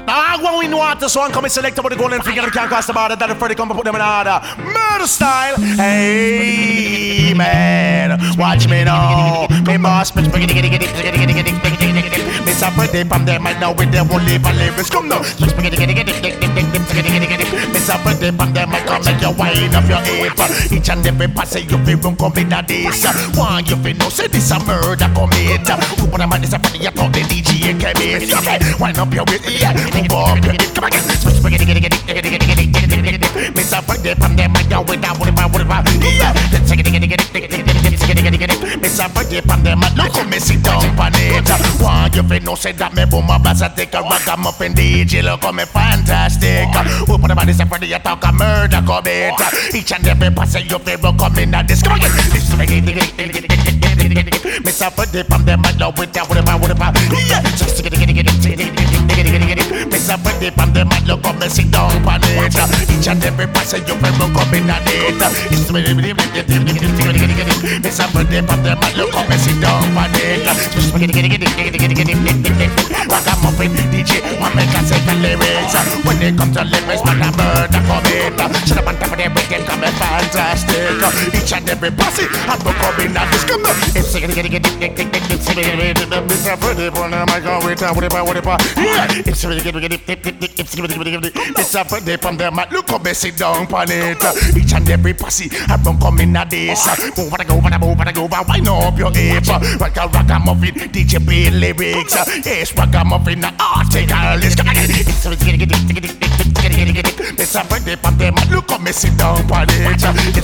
Now, when we know what the song come and select about the golden figure that can't cross the border, that the Freddy come and put them in order. Murder style. Hey, man. Watch me now. Me boss, Mr. Freddy from them right now with them only for lyrics. Come now. Mr. Freddy from them I come make you wind up your hip. Each and every pass you feel room come in a this. One you feel no say this a murder commit. Who put them on this a Freddy, you talk the DJ came in. Wind up your waist, yeah. Move up your hip. Come again. Mr. Freddy from them I go with that whatever. Yeah. Mr. Freddy from them I look me sit down on it. One you feel no say that me boom a blast a take a ragamuffin DJ look me fantastic. Who put them on this a Freddy, you talk a murder commit. Each and every pass you feel come in at this. Come again. Mr. Freddy from them I love with that whatever. Yeah. Mr. Freddy from them I look up me sit down on it. Each and every pass you feel come in at it. Mr. Freddy from them I look up me sit down on it. Ragamuffin DJ, one make a second lyrics. When they come to lyrics, man a murder commit. Shut up on top of everything, come in fantastic. Each and every posse, I'm gonna come in at this. Come on, it's Mr. Freddy from them I go with whatever. Yeah, it's Mr. Freddy from them I look up me sit down on it. Each and every posse, I'm gonna come in at this. Move on, go, wind up your hips. Ragamuffin DJ play lyrics. Yes, ragamuffin article is coming. Mr. Freddy from them look up me sit down on it.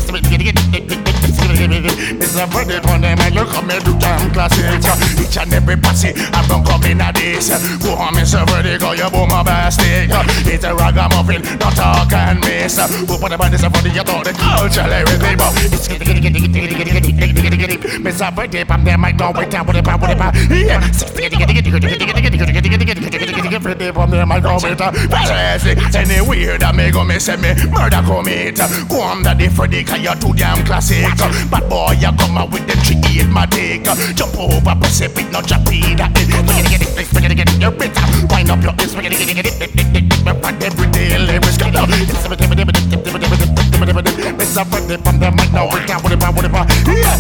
Mr. Freddy from them look up me do damn classics. Each and every posse I'm gonna come in at this. Go on Mr. Freddy, call your boom a bastic. It's a ragamuffin, not talk and miss. Who put the band is a Freddy, you thought the culture everything, but it's Mr. Freddy from them I go with that whatever. Yeah, Freddy from them I go with that. Any weird that me go me say me murder commit. Go on that the Freddy cause you're too damn classic. Bad boy you come out with them 3-8 matic. Jump over Pacific, not Japan. You're better. Wind up your hips, everyday lyrics. Mr. Freddy from them I know with that whatever. Yeah,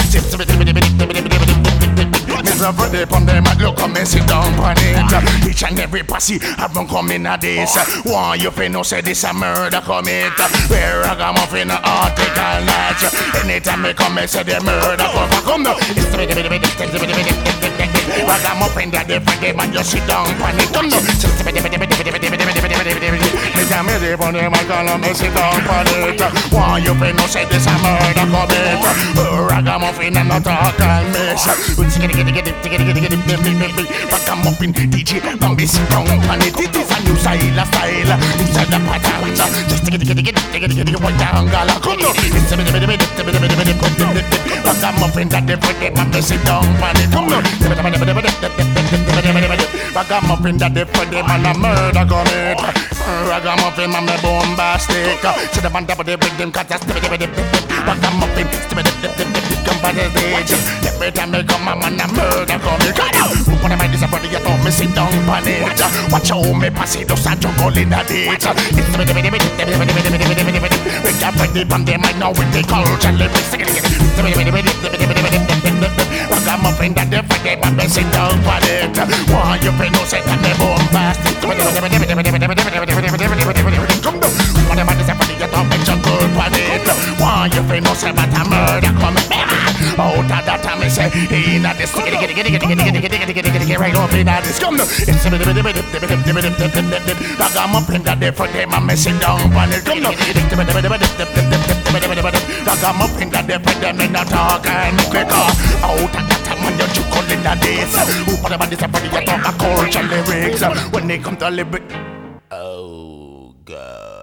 Mr. Freddy from them I look me sit down on it. Each and every posse I run come in a this. One you feel no say this a murder commit. Where ragamuffin article match. Anytime me come me say the murder come now. Ragamuffin that the Freddy man you sit down on it. Come now. Mr. Freddy from them I call me sit down on it. One you feel no say this a murder commit. Ragamuffin and not article miss. Ragamuffin DJ, Bambi sit down on it. It is a new style. This is the pattern. Just get one down, gala. Come on. Ragamuffin that the Freddy man sit down on it. Come on. Ragamuffin that the Freddy man a murder commit. Ragamuffin man me bombastic. To the band of the rhythm, cause that's Ragamuffin. Come by the stage. Every time they come, I'm on a murder commit. When I make this a body, you thought me sit down on it. Watch how me pass it, those are juggle in a ditch. We got Freddy from them, I know with the culture lyrics. Ragamuffin that the Freddy man me sit down on it. Why you feel no say that me bombastic? Come down. When I make this a body, you thought me juggle on it. Why you feel no say that a murder commit? Out of that time I say, in a this, right up in a this, come now. Ragamuffin that they for them and me sit down on it, come now. Ragamuffin that they for them in a talk and quicker. Out of that time when you chuckle in a this, who for them and this a body you talk a culture lyrics. When they come to lyrics, oh God.